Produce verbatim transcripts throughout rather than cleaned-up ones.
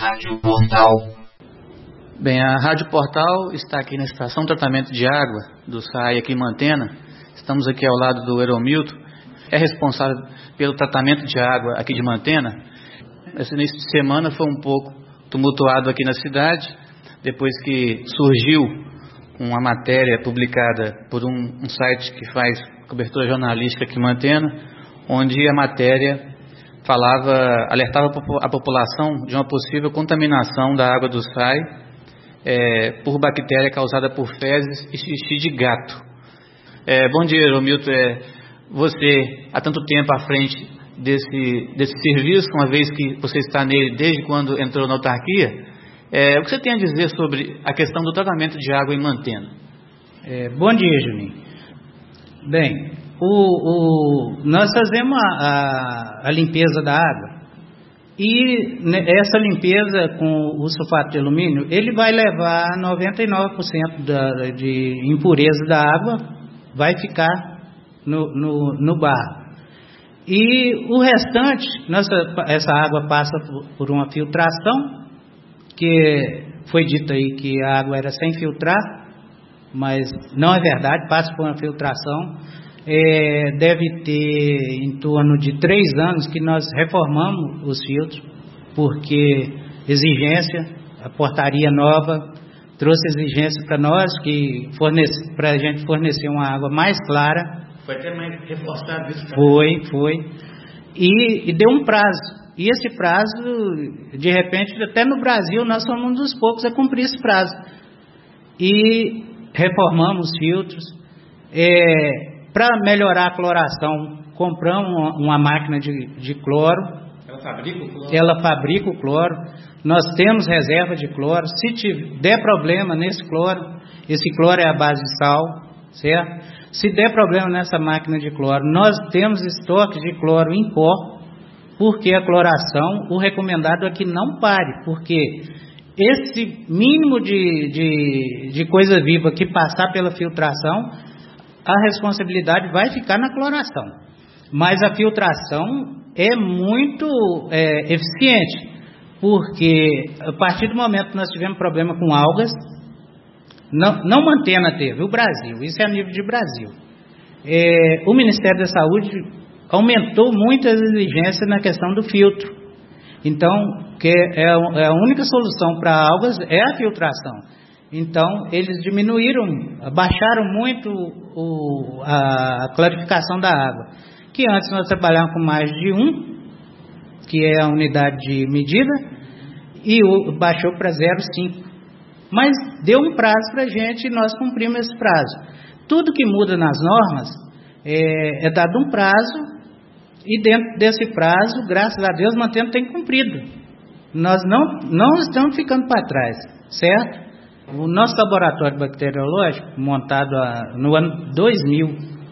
Rádio Portal. Bem, a Rádio Portal está aqui na Estação de Tratamento de Água do S A I aqui em Mantena. Estamos aqui ao lado do Eromilton, é responsável pelo tratamento de água aqui de Mantena. Esse início de semana foi um pouco tumultuado aqui na cidade, depois que surgiu uma matéria publicada por um, um site que faz cobertura jornalística aqui em Mantena, onde a matéria falava, alertava a população de uma possível contaminação da água do S A I é, por bactéria causada por fezes e xixi de gato. É, bom dia, Eromilton. É, você, há tanto tempo à frente desse, desse serviço, uma vez que você está nele desde quando entrou na autarquia, é, o que você tem a dizer sobre a questão do tratamento de água em Mantena? É, bom dia, Juninho. Bem, o, o, nós fazemos a, a, a limpeza da água e essa limpeza com o sulfato de alumínio, ele vai levar noventa e nove por cento da, de impureza da água, vai ficar no, no, no barro. E o restante, nossa, essa água passa por, por uma filtração, que foi dito aí que a água era sem filtrar, mas não é verdade, passa por uma filtração. É, deve ter em torno de três anos que nós reformamos os filtros, porque exigência, a portaria nova trouxe exigência para nós, que para a gente fornecer uma água mais clara. Foi até mais reforçado isso? Foi, foi. E, e deu um prazo. E esse prazo, de repente, até no Brasil, nós somos um dos poucos a cumprir esse prazo. E reformamos os filtros. É, para melhorar a cloração, compramos uma, uma máquina de, de cloro. Ela fabrica o cloro? Ela fabrica o cloro. Nós temos reserva de cloro. Se tiver, der problema nesse cloro, esse cloro é a base de sal, certo? Se der problema nessa máquina de cloro, nós temos estoque de cloro em pó, porque a cloração, o recomendado é que não pare, porque esse mínimo de, de, de coisa viva que passar pela filtração, a responsabilidade vai ficar na cloração. Mas a filtração é muito é, eficiente, porque a partir do momento que nós tivemos problema com algas, não, não Mantena teve, o Brasil, isso é a nível de Brasil. É, o Ministério da Saúde aumentou muito as exigências na questão do filtro. Então, que é a única solução para algas é a filtração. Então, eles diminuíram, abaixaram muito o, a clarificação da água. Que antes nós trabalhávamos com mais de um, que é a unidade de medida, e o, baixou para zero vírgula cinco. Mas deu um prazo para a gente e nós cumprimos esse prazo. Tudo que muda nas normas é, é dado um prazo, e dentro desse prazo, graças a Deus, Mantena tem cumprido. Nós não, não estamos ficando para trás, certo? O nosso laboratório bacteriológico, montado a, no ano dois mil,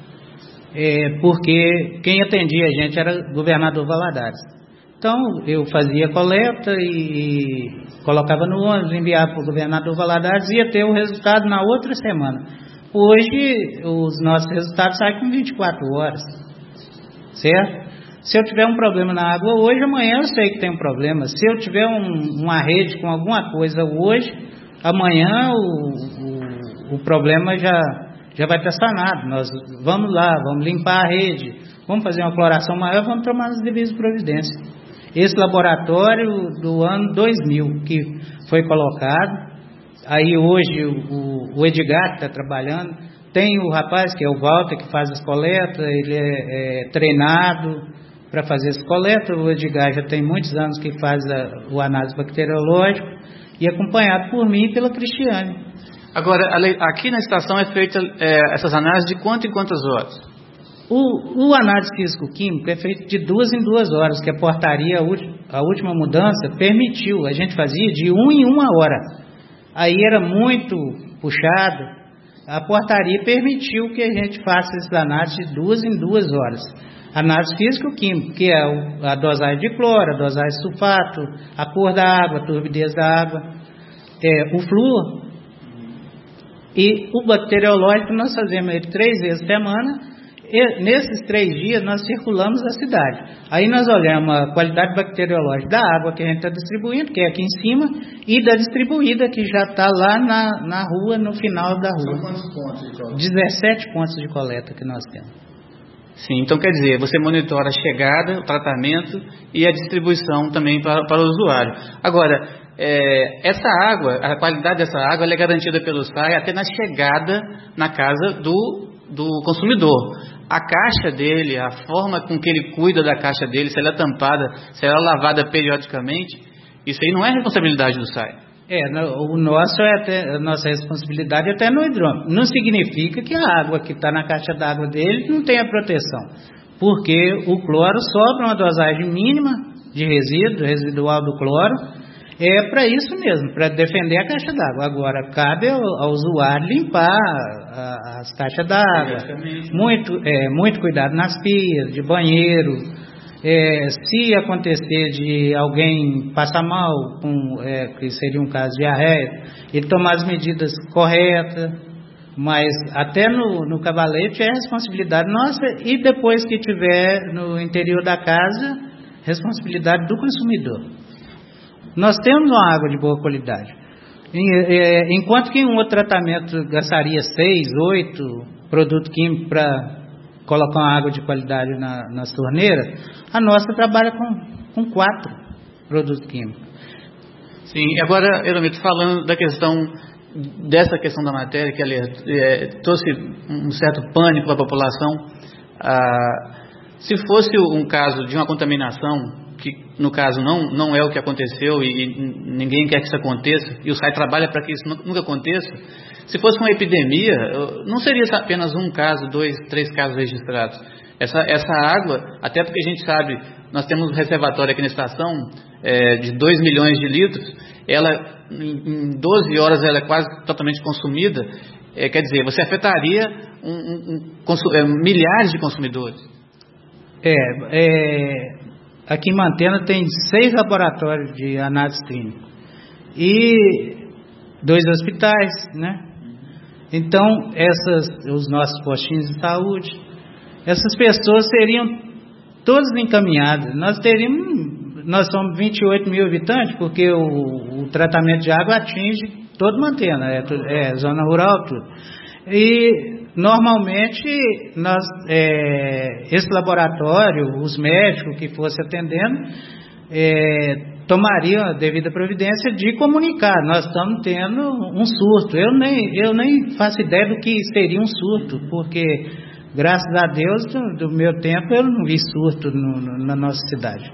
é, porque quem atendia a gente era o governador Valadares. Então, eu fazia coleta e, e colocava no ônibus, enviava para o governador Valadares e ia ter o resultado na outra semana. Hoje, os nossos resultados saem com vinte e quatro horas, certo? Se eu tiver um problema na água hoje, amanhã eu sei que tem um problema. Se eu tiver um, uma rede com alguma coisa hoje, amanhã o, o, o problema já, já vai estar sanado. Nós vamos lá, vamos limpar a rede, vamos fazer uma cloração maior, vamos tomar as devidas providências. Esse laboratório do ano dois mil que foi colocado, aí hoje o, o Edgar que está trabalhando, tem o rapaz que é o Walter que faz as coletas, ele é, é treinado para fazer as coletas. O Edgar já tem muitos anos que faz a, o análise bacteriológica e acompanhado por mim e pela Cristiane. Agora, aqui na estação é feita é, essas análises de quanto em quantas horas? O, o análise físico-químico é feito de duas em duas horas, que a portaria, a última mudança, permitiu. A gente fazia de um em uma hora. Aí era muito puxado. A portaria permitiu que a gente faça essas análises de duas em duas horas. Análise físico-química, que é a dosagem de cloro, a dosagem de sulfato, a cor da água, a turbidez da água, é, o flúor. E o bacteriológico nós fazemos ele três vezes por semana. E, nesses três dias nós circulamos a cidade. Aí nós olhamos a qualidade bacteriológica da água que a gente está distribuindo, que é aqui em cima, e da distribuída que já está lá na, na rua, no final da rua. São quantos pontos de coleta? dezessete pontos de coleta que nós temos. Sim, então quer dizer, você monitora a chegada, o tratamento e a distribuição também para, para o usuário. Agora, é, essa água, a qualidade dessa água ela é garantida pelo S A I até na chegada na casa do, do consumidor. A caixa dele, a forma com que ele cuida da caixa dele, se ela é tampada, se ela é lavada periodicamente, isso aí não é responsabilidade do S A I. É, o nosso é até, a nossa responsabilidade é até no hidrômetro. Não significa que a água que está na caixa d'água dele não tenha proteção, porque o cloro sobra uma dosagem mínima de resíduo, residual do cloro, é para isso mesmo, para defender a caixa d'água. Agora, cabe ao, ao usuário limpar a, as caixas d'água, muito, é, muito cuidado nas pias, de banheiro. É, se acontecer de alguém passar mal, com, é, que seria um caso de diarreia, ele tomar as medidas corretas, mas até no, no cavalete é responsabilidade nossa, e depois que tiver no interior da casa, responsabilidade do consumidor. Nós temos uma água de boa qualidade, enquanto que um outro tratamento gastaria seis, oito produtos químicos para colocar uma água de qualidade na, nas torneiras, a nossa trabalha com, com quatro produtos químicos. Sim, agora, Eromito, falando da questão, dessa questão da matéria, que é, trouxe um certo pânico para a população, ah, se fosse um caso de uma contaminação, que no caso não, não é o que aconteceu e, e ninguém quer que isso aconteça, e o S A I trabalha para que isso nunca aconteça, se fosse uma epidemia, não seria apenas um caso, dois, três casos registrados. Essa, essa água, até porque a gente sabe, nós temos um reservatório aqui na estação é, de dois milhões de litros, ela em doze horas ela é quase totalmente consumida, é, quer dizer, você afetaria um, um, um, é, milhares de consumidores. É, é, aqui em Mantena tem seis laboratórios de análise clínica e dois hospitais, né? Então, essas, os nossos postinhos de saúde, essas pessoas seriam todas encaminhadas. Nós teríamos, nós somos vinte e oito mil habitantes, porque o, o tratamento de água atinge todo Mantena, é, é zona rural, tudo. E normalmente nós, é, esse laboratório, os médicos que fossem atendendo, é, tomariam a devida providência de comunicar. Nós estamos tendo um surto. Eu nem, eu nem faço ideia do que seria um surto, porque, graças a Deus, do, do meu tempo, eu não vi surto no, no, na nossa cidade.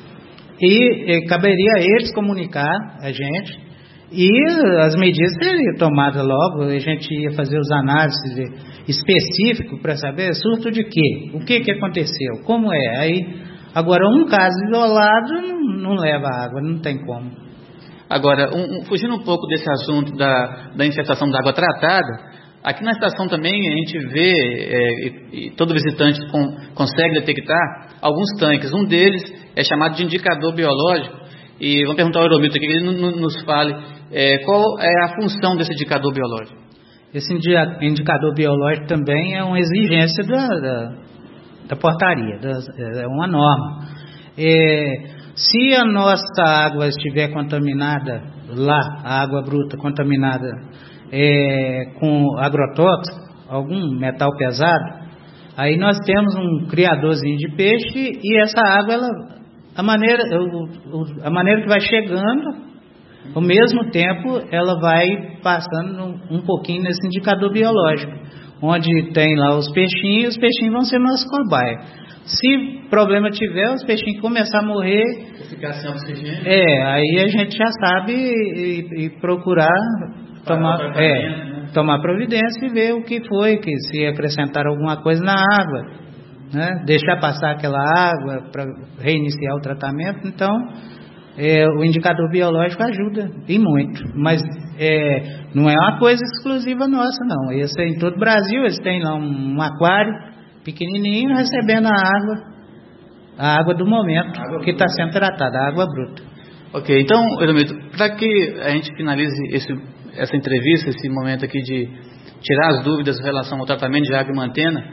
E, e caberia a eles comunicar a gente, e as medidas seriam tomadas logo. A gente ia fazer os análises específicos para saber surto de quê, o que, que aconteceu, como é. Aí, agora, um caso isolado não, não leva água, não tem como. Agora, um, um, fugindo um pouco desse assunto da, da infestação da água tratada, aqui na estação também a gente vê, é, e, e todo visitante com, consegue detectar alguns tanques. Um deles é chamado de indicador biológico, e vamos perguntar ao Eromito aqui, que ele nos fale é, qual é a função desse indicador biológico. Esse indicador biológico também é uma exigência da... da... da portaria, é uma norma. É, se a nossa água estiver contaminada lá, a água bruta contaminada é, com agrotóxico, algum metal pesado, aí nós temos um criadorzinho de peixe e essa água, ela, a, maneira, a maneira que vai chegando, ao mesmo tempo ela vai passando um pouquinho nesse indicador biológico, onde tem lá os peixinhos, os peixinhos vão ser nosso cobaia. Se problema tiver, os peixinhos começar a morrer, ficar sem oxigênio, é, aí a gente já sabe e, e procurar tomar, é, né? tomar providência e ver o que foi, que se acrescentar alguma coisa na água, né? Deixar passar aquela água para reiniciar o tratamento. Então, é, o indicador biológico ajuda, e muito, mas é, não é uma coisa exclusiva nossa, não. Esse é em todo o Brasil, eles têm lá um, um aquário pequenininho recebendo a água, a água do momento, água que está sendo tratada, a água bruta. Ok, então, Eromito, para que a gente finalize esse, essa entrevista, esse momento aqui de tirar as dúvidas em relação ao tratamento de água em Mantena,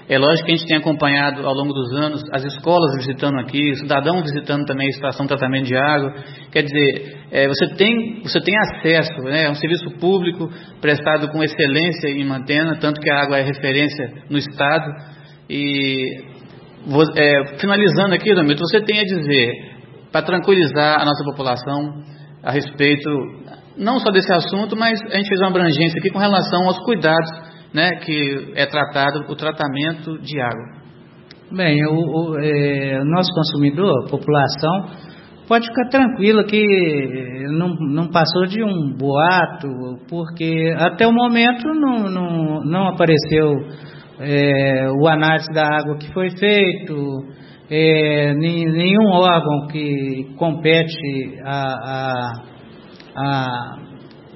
É lógico que a gente tem acompanhado ao longo dos anos as escolas visitando aqui, o cidadão visitando também a estação de tratamento de água. Quer dizer, é, você, tem, você tem acesso, né, a um serviço público prestado com excelência em Mantena, tanto que a água é referência no estado. E é, finalizando aqui, Domito, você tem a dizer, para tranquilizar a nossa população a respeito não só desse assunto, mas a gente fez uma abrangência aqui com relação aos cuidados, né, que é tratado o tratamento de água. Bem, o, o é, nosso consumidor, a população, pode ficar tranquilo que não, não passou de um boato, porque até o momento não, não, não apareceu é, o análise da água que foi feito, é, nenhum órgão que compete a, a, a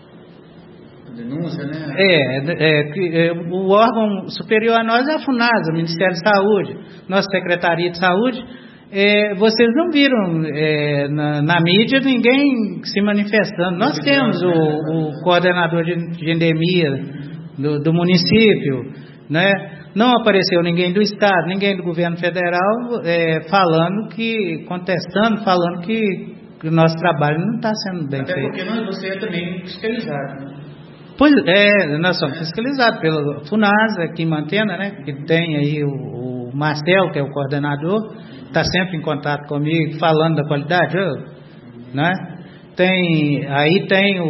denúncia, né? É, é, é, o órgão superior a nós é a FUNASA, o Ministério da Saúde, nossa Secretaria de Saúde. É, vocês não viram é, na, na mídia ninguém se manifestando. Nós temos o, o coordenador de, de endemia do, do município, né? Não apareceu ninguém do Estado, ninguém do governo federal é, falando que, contestando, falando que, que o nosso trabalho não está sendo bem Até feito. Até porque nós, você é também fiscalizado, né? Pois é, nós somos fiscalizados pela FUNASA aqui em Mantena, né? Que tem aí o, o Marcelo, que é o coordenador, está sempre em contato comigo, falando da qualidade, né? Tem, aí tem o,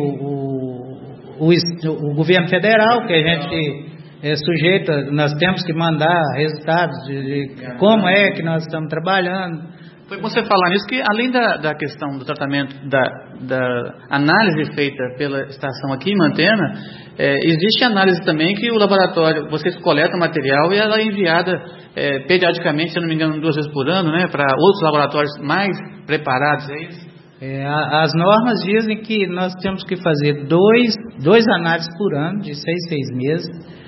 o, o, o governo federal, que a gente é sujeito, nós temos que mandar resultados de, de como é que nós estamos trabalhando. Foi bom você falar nisso, que além da, da questão do tratamento, da, da análise feita pela estação aqui em Mantena, é, existe análise também que o laboratório, vocês coletam material e ela é enviada é, periodicamente, se eu não me engano, duas vezes por ano, né, para outros laboratórios mais preparados, é isso? É, as normas dizem que nós temos que fazer dois, dois análises por ano, de seis, seis meses,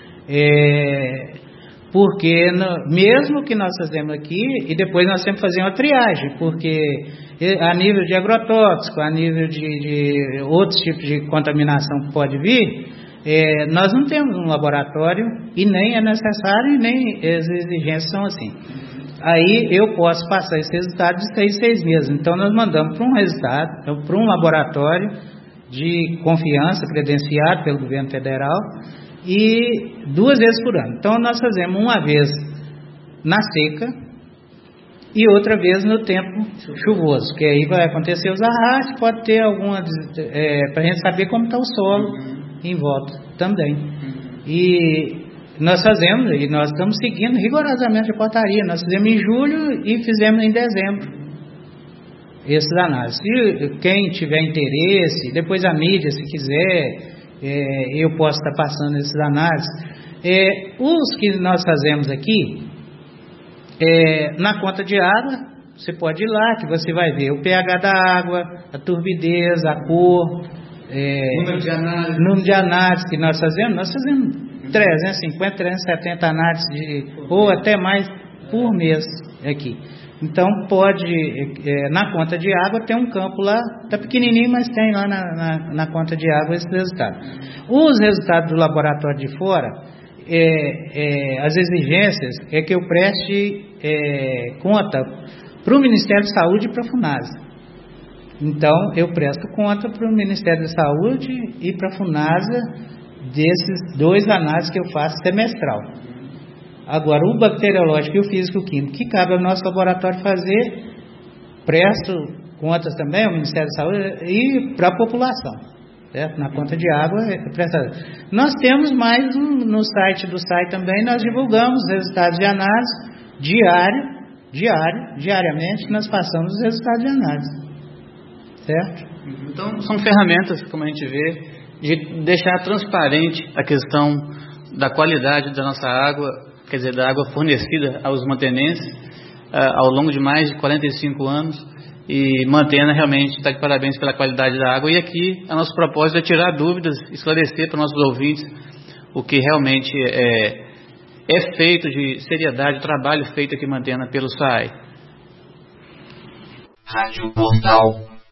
é, porque no, mesmo que nós fazemos aqui, e depois nós temos que fazer uma triagem, porque a nível de agrotóxico, a nível de, de outros tipos de contaminação que pode vir, é, nós não temos um laboratório, e nem é necessário, e nem as exigências são assim. Aí eu posso passar esse resultado de seis, seis meses. Então nós mandamos para um resultado, para um laboratório de confiança, credenciado pelo governo federal, e duas vezes por ano. Então nós fazemos uma vez na seca e outra vez no tempo chuvoso, que aí vai acontecer os arrastes, pode ter alguma é, para a gente saber como está o solo em volta também. E nós fazemos, e nós estamos seguindo rigorosamente a portaria. Nós fizemos em julho e fizemos em dezembro esses análises. Se quem tiver interesse, depois a mídia, se quiser, É, eu posso estar passando esses análises. É, os que nós fazemos aqui, é, na conta de água, você pode ir lá, que você vai ver o pH da água, a turbidez, a cor, é, número de análise. número de análise que nós fazemos. Nós fazemos trezentos e cinquenta, trezentos e setenta análises, de, ou até mais por mês aqui. Então pode, é, na conta de água tem um campo lá, está pequenininho, mas tem lá na, na, na conta de água esse resultado. Os resultados do laboratório de fora, é, é, as exigências é que eu preste é, conta para o Ministério da Saúde e para a FUNASA. Então eu presto conta para o Ministério da Saúde e para a FUNASA desses dois análises que eu faço semestral. Agora, o bacteriológico e o físico-químico, que cabe ao nosso laboratório fazer, presto contas também ao Ministério da Saúde e para a população, certo? Na conta de água, presta. Nós temos mais um, no site do site também, nós divulgamos os resultados de análise diário, diário, diariamente, nós passamos os resultados de análise, certo? Então, são ferramentas, como a gente vê, de deixar transparente a questão da qualidade da nossa água, quer dizer, da água fornecida aos mantenenses uh, ao longo de mais de quarenta e cinco anos, e Mantena realmente está de parabéns pela qualidade da água. E aqui a nosso propósito é tirar dúvidas, esclarecer para nossos ouvintes o que realmente é, é feito de seriedade, o trabalho feito aqui em Mantena pelo S A I. Rádio Portal.